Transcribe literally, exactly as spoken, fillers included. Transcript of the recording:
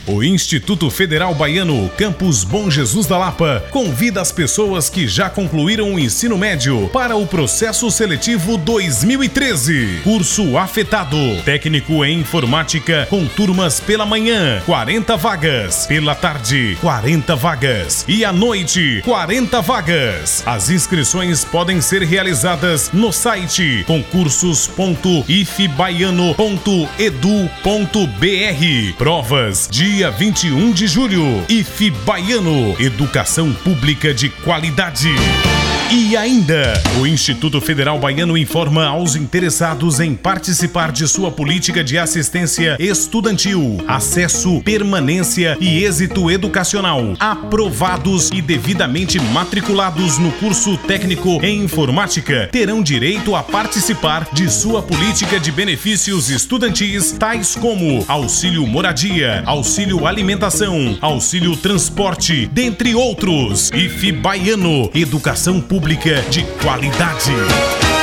O Instituto Federal Baiano, Campus Bom Jesus da Lapa, convida as pessoas que já concluíram o ensino médio para o processo seletivo dois mil e treze. Curso afetado, técnico em informática com turmas pela manhã, quarenta vagas, pela tarde, quarenta vagas e à noite, quarenta vagas. As inscrições podem ser realizadas no site concursos ponto ifbaiano ponto edu ponto br. Provas dia vinte e um de julho. I F Baiano, educação pública de qualidade. E ainda, o Instituto Federal Baiano informa aos interessados em participar de sua política de assistência estudantil, acesso, permanência e êxito educacional. Aprovados e devidamente matriculados no curso técnico em informática terão direito a participar de sua política de benefícios estudantis, tais como auxílio moradia, auxílio alimentação, auxílio transporte, dentre outros. I F Baiano, educação pública de qualidade.